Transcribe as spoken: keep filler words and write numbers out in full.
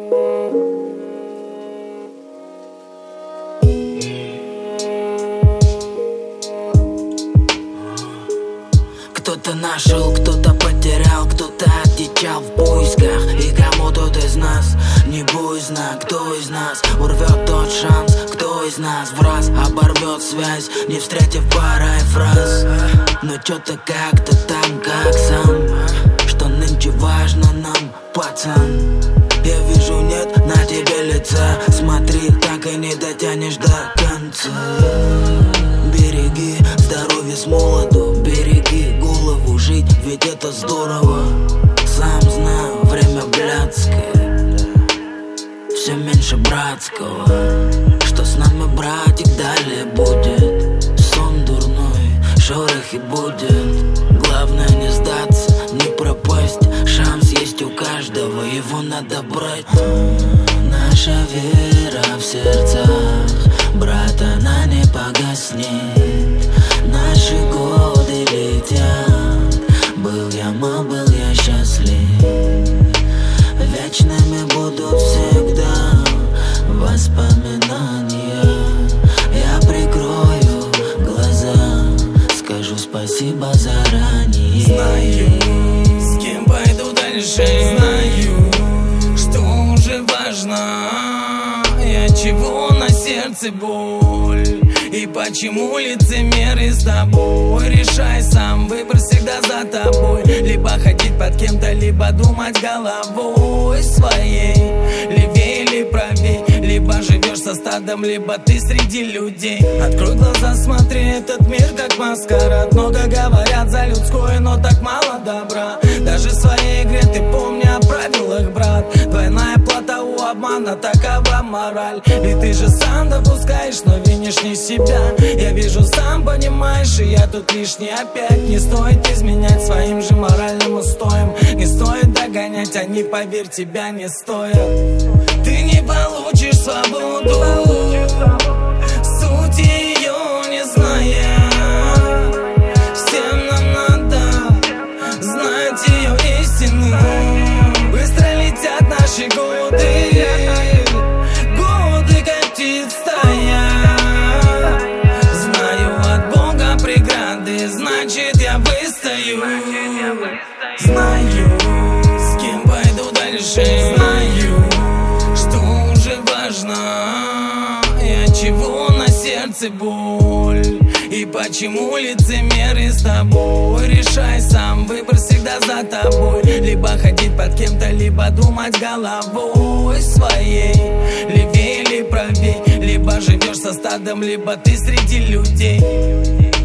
Кто-то нашел, кто-то потерял, кто-то одичал в поисках. И кому тот из нас не боязно, кто из нас урвет тот шанс, кто из нас в раз оборвет связь, не встретив парой фраз. Но чё-то как-то там, как сам, что нынче важно нам, пацан. Я вижу, нет на тебе лица, смотри, так и не дотянешь до конца. Береги здоровье с молоду, береги голову, жить, ведь это здорово. Сам знаю, время блядское, все меньше братского. Что с нами, братик, далее будет? Сон дурной, шорохи будет. Главное не сдаться, не пропасть. Шанс есть у каждого, его надо брать. Наша вера в сердцах, брат, она не погаснет. Наши годы летят, был я мал, был я счастлив. Вечными будут всегда воспоминания. Я прикрою глаза, скажу спасибо заранее. Знаю, с кем пойду дальше, знаю, что уже важно. Я чего на сердце боль, и почему лицемеры с тобой? Решай сам, выбор всегда за тобой. Либо ходить под кем-то, либо думать головой своей. Левее или правей, либо живешь со стадом, либо ты среди людей. Открой глаза, смотри, этот мир как маскарад. Много говорят за людское, но так мало добра. Даже в своей игре ты помни о правилах, брат. Двойная плата у обмана, такова мораль. И ты же сам допускаешь, но винишь не себя. Я вижу, сам понимаешь, и я тут лишний опять. Не стоит изменять своим же моральным устоям. Не стоит догонять, они, поверь, тебя не стоят. Ты не получишь свободу, суть ее не зная. Всем нам надо знать ее истину. Быстро летят наши годы, годы катит стая. Знаю, от Бога преграды, значит я выстою. Знаю, с кем пойду дальше, знаю, что уже важно. Я чего на сердце боль, и почему лицемеры с тобой? Решай сам, выбор всегда за тобой. Либо ходить под кем-то, либо думать головой своей. Левее или правей, либо живешь со стадом, либо ты среди людей.